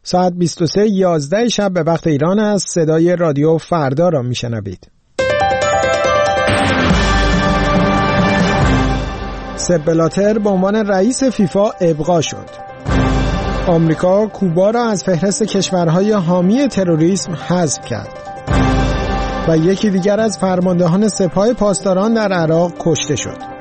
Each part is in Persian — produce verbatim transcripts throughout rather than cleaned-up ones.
ساعت بیست و سه یازده شب به وقت ایران است. صدای رادیو فردا را میشنوید. سپ بلاتر به عنوان رئیس فیفا ابقا شد. آمریکا کوبا را از فهرست کشورهای حامی تروریسم حذف کرد. و یکی دیگر از فرماندهان سپاه پاسداران در عراق کشته شد.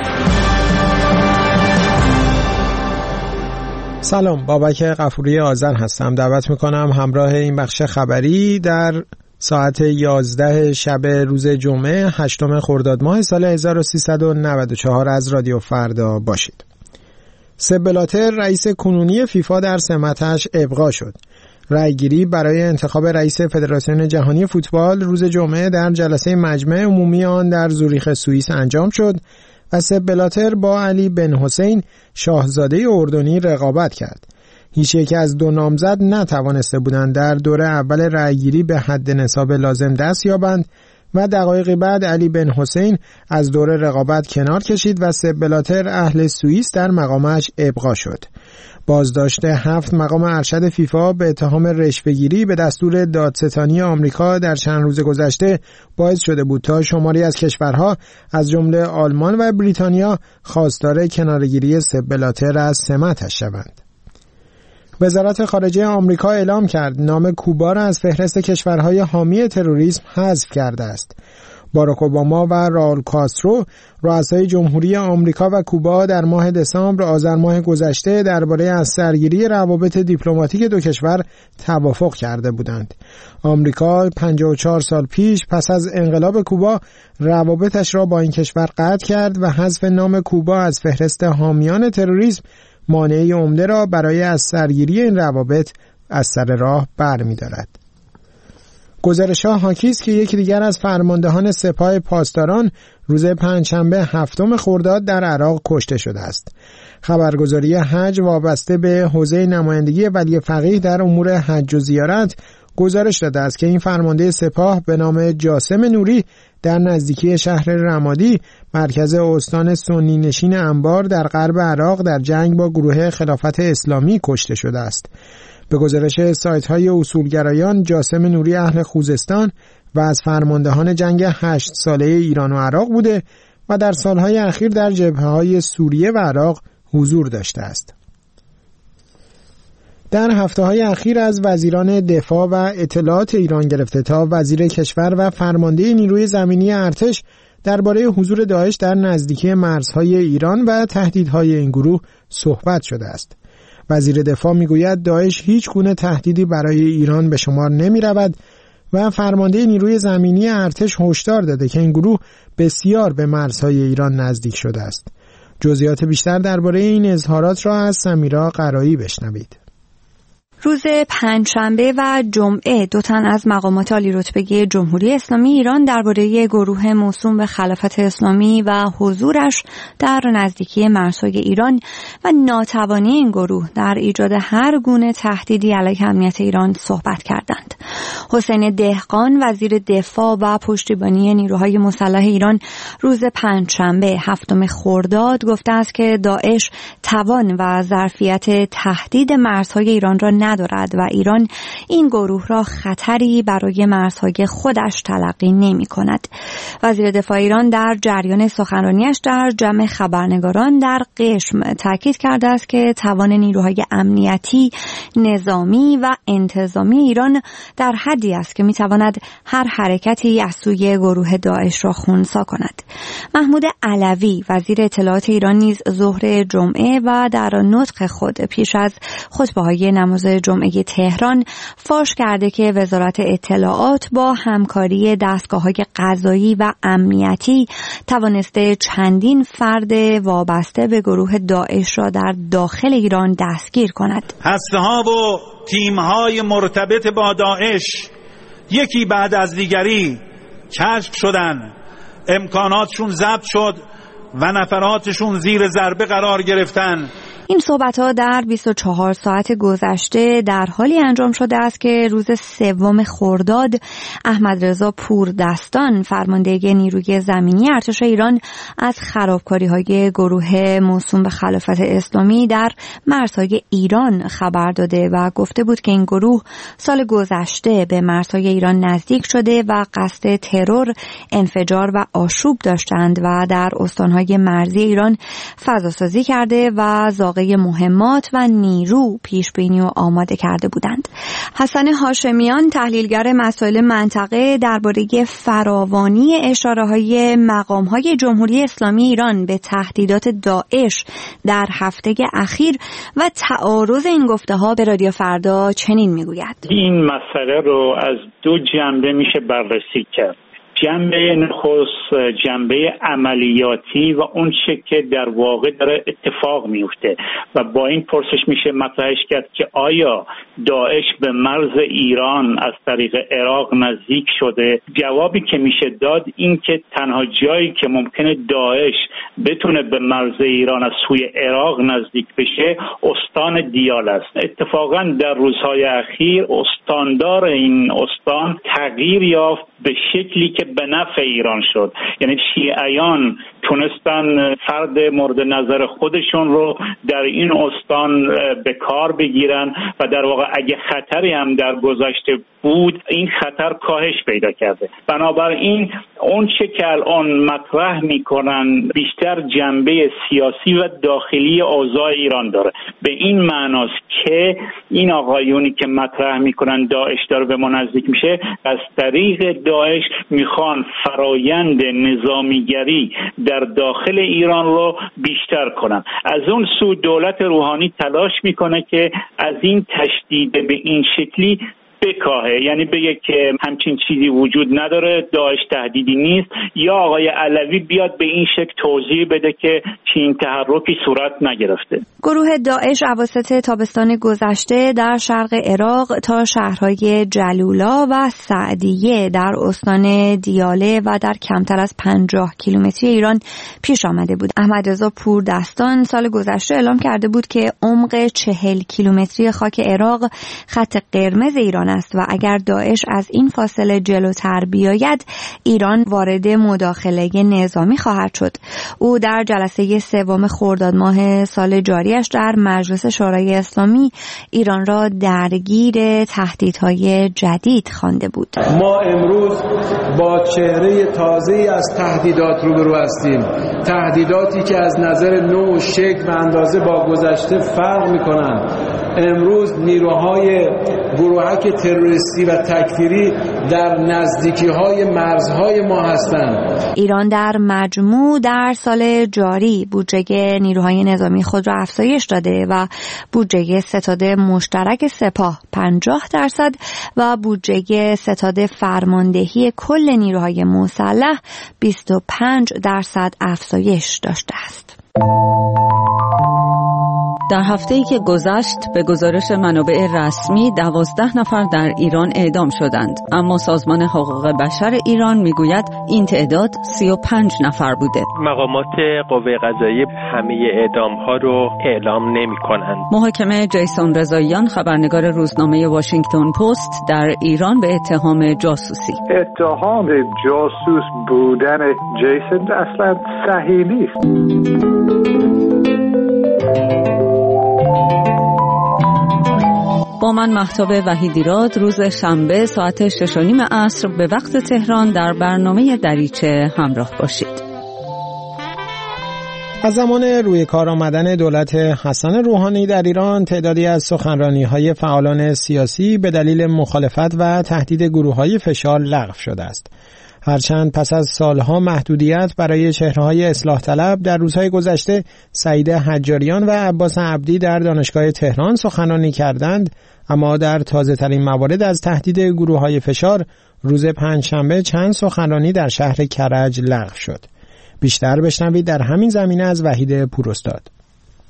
سلام، بابک غفوری آذر هستم. دعوت میکنم همراه این بخش خبری در ساعت یازده شب روز جمعه هشتم خرداد ماه سال هزار و سیصد و نود و چهار از رادیو فردا باشید. سپ بلاتر رئیس کنونی فیفا در سمتش ابقا شد. رأیگیری برای انتخاب رئیس فدراسیون جهانی فوتبال روز جمعه در جلسه مجمع عمومی آن در زوریخ سوئیس انجام شد و سپ بلاتر با علی بن حسین شاهزاده اردنی رقابت کرد. هیچ یک از دو نامزد نتوانسته بودند در دوره اول رأیگیری به حد نصاب لازم دست یابند و دقایقی بعد علی بن حسین از دوره رقابت کنار کشید و سپ بلاتر اهل سوئیس در مقامش ابقا شد. بازداشت هفت مقام ارشد فیفا به اتهام رشوه‌گیری به دستور دادستانی آمریکا در چند روز گذشته باعث شده بود تا شماری از کشورها از جمله آلمان و بریتانیا خواستار کناره‌گیری سپ بلاتر از سمتش شوند. وزارت خارجه آمریکا اعلام کرد نام کوبا را از فهرست کشورهای حامی تروریسم حذف کرده است. باراک اوباما و راول کاسترو رؤسای جمهوری آمریکا و کوبا در ماه دسامبر آذر ماه گذشته درباره از سرگیری روابط دیپلماتیک دو کشور توافق کرده بودند. آمریکا پنجاه و چهار سال پیش پس از انقلاب کوبا روابطش را با این کشور قطع کرد و حذف نام کوبا از فهرست حامیان تروریسم مانعی عمده را برای از سرگیری این روابط از سر راه برمی‌دارد. گزارش‌ها حاکی است که یکی دیگر از فرماندهان سپاه پاسداران روز پنجشنبه هفتم خرداد در عراق کشته شده است. خبرگزاری حج وابسته به حوزه نمایندگی ولی فقیه در امور حج و زیارت گزارش داده است که این فرمانده سپاه به نام جاسم نوری در نزدیکی شهر رمادی مرکز استان سنی نشین انبار در غرب عراق در جنگ با گروه خلافت اسلامی کشته شده است. به گزارش سایت‌های اصولگرایان، جاسم نوری اهل خوزستان و از فرماندهان جنگ هشت ساله ایران و عراق بوده و در سالهای اخیر در جبهه‌های سوریه و عراق حضور داشته است. در هفته‌های اخیر از وزیران دفاع و اطلاعات ایران گرفته تا وزیر کشور و فرمانده نیروی زمینی ارتش درباره حضور داعش در نزدیکی مرزهای ایران و تهدیدهای این گروه صحبت شده است. وزیر دفاع میگوید داعش هیچ گونه تهدیدی برای ایران به شمار نمی رود و فرمانده نیروی زمینی ارتش هشدار داده که این گروه بسیار به مرزهای ایران نزدیک شده است. جزئیات بیشتر درباره این اظهارات را از سمیرا قرایی بشنوید. روز پنجشنبه و جمعه دو تن از مقامات عالی رتبه جمهوری اسلامی ایران درباره گروه موسوم به خلافت اسلامی و حضورش در نزدیکی مرزهای ایران و ناتوانی این گروه در ایجاد هر گونه تهدیدی علیه امنیت ایران صحبت کردند. حسین دهقان وزیر دفاع و پشتیبانی نیروهای مسلح ایران روز پنجشنبه هفتم خرداد گفته است که داعش توان و ظرفیت تهدید مرزهای ایران را ندارد و ایران این گروه را خطری برای مرزهای خودش تلقی نمی کند. وزیر دفاع ایران در جریان سخنرانیش در جمع خبرنگاران در قشم تاکید کرده است که توان نیروهای امنیتی، نظامی و انتظامی ایران در حدی است که می تواند هر حرکتی از سوی گروه داعش را خنثی کند. محمود علوی وزیر اطلاعات ایران نیز ظهر جمعه و در نطق خود پیش از خطبه‌های نماز جمعه تهران فاش کرده که وزارت اطلاعات با همکاری دستگاه‌های قضایی و امنیتی توانسته چندین فرد وابسته به گروه داعش را در داخل ایران دستگیر کند. هسته‌ها و تیم‌های مرتبط با داعش یکی بعد از دیگری کشف شدن، امکاناتشون ضبط شد و نفراتشون زیر ضربه قرار گرفتن. این صحبت‌ها در بیست و چهار ساعت گذشته در حالی انجام شده است که روز سوم خرداد احمد رضا پوردستان فرمانده نیروی زمینی ارتش ایران از خرابکاری‌های گروه موسوم به خلافت اسلامی در مرزهای ایران خبر داده و گفته بود که این گروه سال گذشته به مرزهای ایران نزدیک شده و قصد ترور، انفجار و آشوب داشتند و در استانهای مرزی ایران فضاسازی کرده و زاغه مهمات و نیرو پیش بینی و آماده کرده بودند. حسن هاشمیان تحلیلگر مسائل منطقه درباره فراوانی اشاره‌های مقام‌های جمهوری اسلامی ایران به تهدیدات داعش در هفته اخیر و تعارض این گفته‌ها به رادیو فردا چنین میگوید: این مسئله رو از دو جنبه میشه بررسی کرد. جنبه نخست جنبه عملیاتی و اون چه که در واقع داره اتفاق میفته و با این پرسش میشه مطرحش کرد که آیا داعش به مرز ایران از طریق عراق نزدیک شده؟ جوابی که میشه داد این که تنها جایی که ممکنه داعش بتونه به مرز ایران از سوی عراق نزدیک بشه استان دیال است. اتفاقا در روزهای اخیر استاندار این استان تغییر یافت به شکلی که به نفع ایران شد، یعنی شیعیان تونستن فرد مورد نظر خودشون رو در این استان به کار بگیرن و در واقع اگه خطری هم در گذشته بود این خطر کاهش پیدا کرده. بنابراین اون چه که الان مطرح میکنن بیشتر جنبه سیاسی و داخلی اوضاع ایران داره، به این معناست که این آقایونی که مطرح میکنن داعش داره به ما نزدیک میشه از طریق داعش میخوان فرایند نظامیگری در داخل ایران رو بیشتر کنن. از اون سو دولت روحانی تلاش میکنه که از این تشدید به این شکلی بکاهه، یعنی بگه که همچین چیزی وجود نداره، داعش تهدیدی نیست، یا آقای علوی بیاد به این شکل توضیح بده که چین تحرکی صورت نگرفته. گروه داعش اواسط تابستان گذشته در شرق عراق تا شهرهای جلولا و سعدیه در استان دیاله و در کمتر از پنجاه کیلومتری ایران پیش آمده بود. احمد رضا پوردستان سال گذشته اعلام کرده بود که عمق چهل کیلومتری خاک عراق خط قرمز ایران است و اگر داعش از این فاصله جلوتر بیاید ایران وارد مداخله نظامی خواهد شد. او در جلسه سوم خرداد ماه سال جاریش در مجلس شورای اسلامی ایران را درگیر تهدیدهای جدید خوانده بود. ما امروز با چهره تازه‌ای از تهدیدات روبرو هستیم، تهدیداتی که از نظر نوع، شکل و اندازه با گذشته فرق می‌کنند. امروز نیروهای گروهک تروریستی و تکفیری در نزدیکی‌های مرزهای ما هستند. ایران در مجموع در سال جاری بودجه نیروهای نظامی خود را افزایش داده و بودجه ستاد مشترک سپاه پنجاه درصد و بودجه ستاد فرماندهی کل نیروهای مسلح بیست و پنج درصد افزایش داشته است. در هفته‌ای که گذشت به گزارش منابع رسمی دوازده نفر در ایران اعدام شدند، اما سازمان حقوق بشر ایران میگوید این تعداد سی و پنج نفر بوده. مقامات قوه قضاییه همه اعدام‌ها رو اعلام نمی‌کنند. محاکمه جیسون رضاییان خبرنگار روزنامه واشنگتن پست در ایران به اتهام جاسوسی. اتهام جاسوس بودن جیسون اصلا صحیح نیست. با من مهتاب وحیدیراد روز شنبه ساعت شش و نیم عصر به وقت تهران در برنامه دریچه همراه باشید. از زمان روی کار آمدن دولت حسن روحانی در ایران تعدادی از سخنرانی‌های فعالان سیاسی به دلیل مخالفت و تهدید گروه‌های فشار لغو شده است. هرچند پس از سالها محدودیت برای چهره‌های اصلاح طلب در روزهای گذشته سعید حجاریان و عباس عبدی در دانشگاه تهران سخنرانی کردند، اما در تازه‌ترین موارد از تهدید گروه‌های فشار روز پنجشنبه چند سخنرانی در شهر کرج لغو شد. بیشتر بشنوید در همین زمینه از وحید پوراستاد.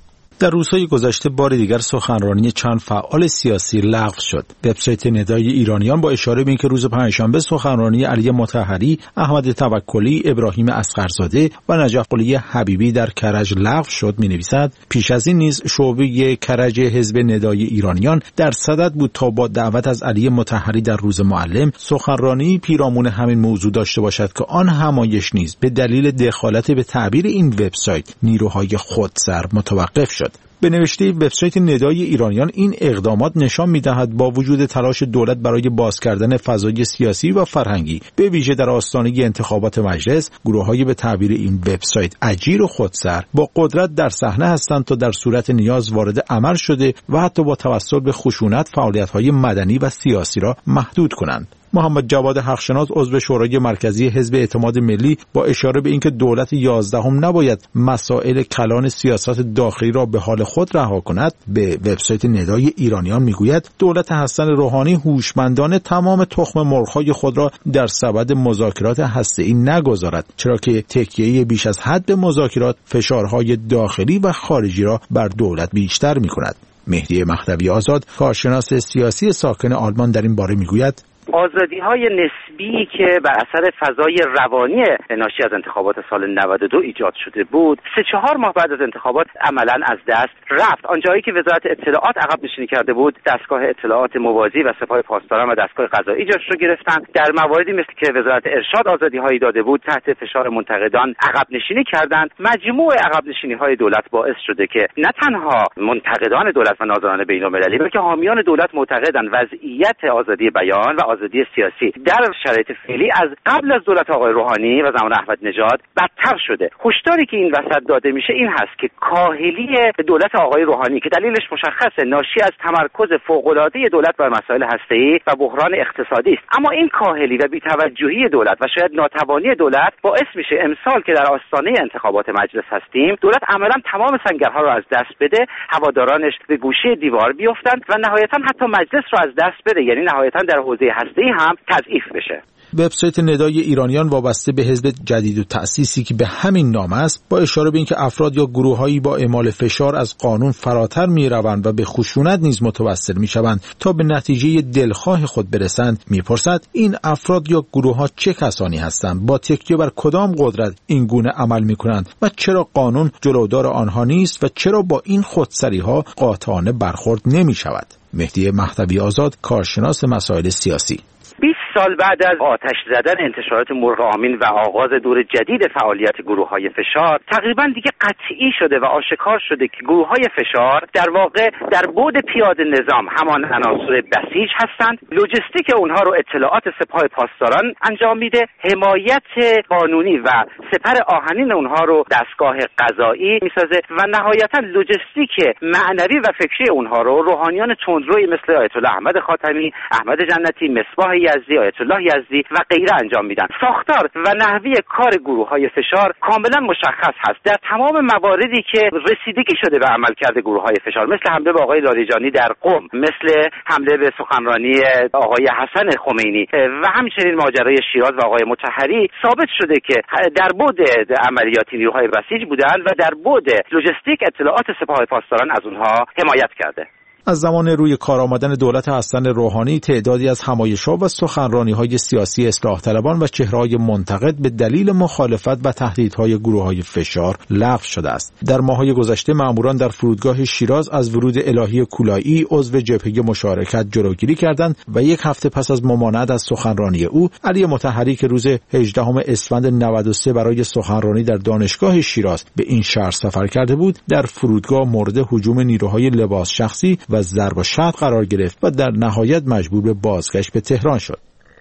در روزهای گذشته بار دیگر سخنرانی چند فعال سیاسی لغو شد. وبسایت ندای ایرانیان با اشاره به اینکه روز پنجشنبه سخنرانی علی مطهری، احمد توکلی، ابراهیم اصغرزاده و نجف قلی حبیبی در کرج لغو شد می‌نویسد پیش از این نیز شعبه کرج حزب ندای ایرانیان در صدد بود تا با دعوت از علی مطهری در روز معلم سخنرانی پیرامون همین موضوع داشته باشد که آن همایش نیز به دلیل دخالت به تعبیر این وبسایت نیروهای خودسر متوقف شد. به نوشته وبسایت ندای ایرانیان این اقدامات نشان می‌دهد با وجود تلاش دولت برای باز کردن فضای سیاسی و فرهنگی به ویژه در آستانه انتخابات مجلس، گروه‌های به تعبیر این وبسایت اجیر و خودسر با قدرت در صحنه هستند تا در صورت نیاز وارد عمل شده و حتی با توسل به خشونت فعالیت‌های مدنی و سیاسی را محدود کنند. محمد جواد حقشناس عضو شورای مرکزی حزب اعتماد ملی با اشاره به اینکه دولت یازدهم نباید مسائل کلان سیاست داخلی را به حال خود رها کند به وبسایت ندای ایرانیان میگوید دولت حسن روحانی هوشمندانه تمام تخم مرغ‌های خود را در سبد مذاکرات هسته‌ای نگذارد، چرا که تکیه بیش از حد به مذاکرات فشارهای داخلی و خارجی را بر دولت بیشتر می‌کند. مهدی مهدوی آزاد، کارشناس سیاسی ساکن آلمان، در این باره میگوید آزادی‌های نسبی که بر اثر فضای روانی ناشی از انتخابات سال نود و دو ایجاد شده بود، سه چهار ماه بعد از انتخابات عملاً از دست رفت. آنجایی که وزارت اطلاعات عقب نشینی کرده بود، دستگاه اطلاعات موازی و سپاه پاسداران و دستگاه قضایی جاش رو گرفتند. در مواردی مثل که وزارت ارشاد آزادی‌هایی داده بود، تحت فشار منتقدان عقب نشینی کردند. مجموع عقب نشینی‌های دولت باعث شده که نه تنها منتقدان دولت و ناظران بین‌المللی، بلکه حامیان دولت معتقدند وضعیت آزادی بیان و آزادی سیاسی در شرایط فعلی از قبل از دولت آقای روحانی و زمان احمد نژاد بدتر شده. هشداری که این وسط داده میشه این هست که کاهلی دولت آقای روحانی که دلیلش مشخصه، ناشی از تمرکز فوق‌العاده دولت بر مسائل هسته‌ای و بحران اقتصادی است، اما این کاهلی و بی‌توجهی دولت و شاید ناتوانی دولت باعث میشه امسال که در آستانه انتخابات مجلس هستیم، دولت عملاً تمام سنگرها رو از دست بده، هوادارانش به گوشه دیوار بیفتند و نهایتاً حتی مجلس رو از دست بده، یعنی نهایتاً در حوزه هسته‌ای هم تضعیف بشه. وبسایت ندای ایرانیان وابسته به حزب جدید و تأسیسی که به همین نام است با اشاره به اینکه افراد یا گروه‌هایی با اعمال فشار از قانون فراتر می‌روند و به خشونت نیز متوسل می‌شوند تا به نتیجه دلخواه خود برسند، می‌پرسد این افراد یا گروه‌ها چه کسانی هستند، با تکیه بر کدام قدرت این گونه عمل می‌کنند و چرا قانون جلودار آنها نیست و چرا با این خودسری‌ها قاطعانه برخورد نمی‌شود. مهدی مهدوی آزاد، کارشناس مسائل سیاسی. بیست سال بعد از آتش زدن انتشارات مرغ آمین و آغاز دور جدید فعالیت گروه‌های فشار، تقریباً دیگه قطعی شده و آشکار شده که گروه‌های فشار در واقع در بعد پیاده نظام همان عناصر بسیج هستند. لوجستیک اونها رو اطلاعات سپاه پاسداران انجام میده، حمایت قانونی و سپر آهنین اونها رو دستگاه قضایی میسازه و نهایتاً لوجستیک معنوی و فکری اونها رو روحانیان تندروی مثل آیت الله احمد خاتمی، احمد جنتی، مصباح یزدی، آیت الله یزدی و غیره انجام میدن. ساختار و نحوه کار گروه‌های فشار کاملا مشخص هست. در تمام مواردی که رسیدگی شده به عملکرد گروه‌های فشار، مثل حمله به آقای لاریجانی در قم، مثل حمله به سخنرانی آقای حسن خمینی و همچنین ماجرای شیراز و آقای مطهری، ثابت شده که در بعد عملیاتی نیروهای بسیج بودند و در بعد لوجستیک اطلاعات سپاه پاسداران از اونها حمایت کرده. از زمان روی کار آمدن دولت حسن روحانی تعدادی از همایش‌ها و سخنرانی‌های سیاسی اصلاح طلبان و چهره‌های منتقد به دلیل مخالفت و تهدیدهای گروه‌های فشار لغو شده است. در ماه‌های گذشته ماموران در فرودگاه شیراز از ورود الهی کولایی عضو جبهه مشارکت جلوگیری کردند و یک هفته پس از ممانعت از سخنرانی او، علی مطهری که روز هجدهم اسفند نود و سه برای سخنرانی در دانشگاه شیراز به این شهر سفر کرده بود، در فرودگاه مورد هجوم نیروهای لباس شخصی و ضرب و شتم قرار گرفت و در نهایت مجبور به بازگشت به تهران شد.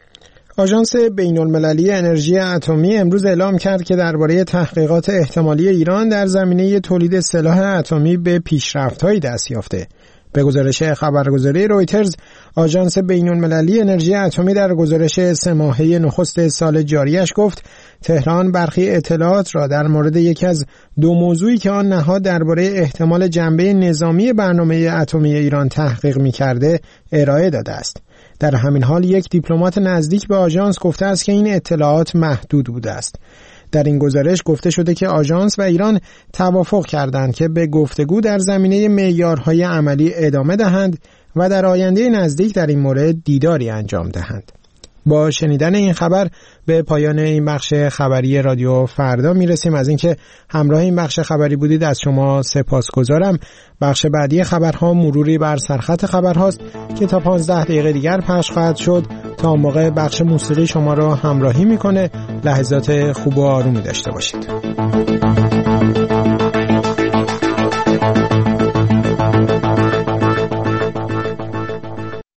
آژانس بین‌المللی انرژی اتمی امروز اعلام کرد که درباره تحقیقات احتمالی ایران در زمینه تولید سلاح اتمی به پیشرفت‌هایی دست یافته. به گزارش خبرگزاری رویترز، آژانس بین‌المللی انرژی اتمی در گزارش سه ماهه نخست سال جاریش گفت تهران برخی اطلاعات را در مورد یکی از دو موضوعی که آن نهاد درباره احتمال جنبه نظامی برنامه اتمی ایران تحقیق می‌کرده ارائه داده است. در همین حال یک دیپلمات نزدیک به آژانس گفته است که این اطلاعات محدود بوده است. در این گزارش گفته شده که آژانس و ایران توافق کردند که به گفتگو در زمینه معیارهای عملی ادامه دهند و در آینده نزدیک در این مورد دیداری انجام دهند. با شنیدن این خبر به پایان این بخش خبری رادیو فردا میرسیم. از اینکه همراه این بخش خبری بودید از شما سپاسگزارم. بخش بعدی خبرها مروری بر سرخط خبرهاست که تا پانزده دقیقه دیگر پخش خواهد شد. تا موقع بخش موسیقی شما را همراهی میکنه. لحظات خوب و آرومی داشته باشید.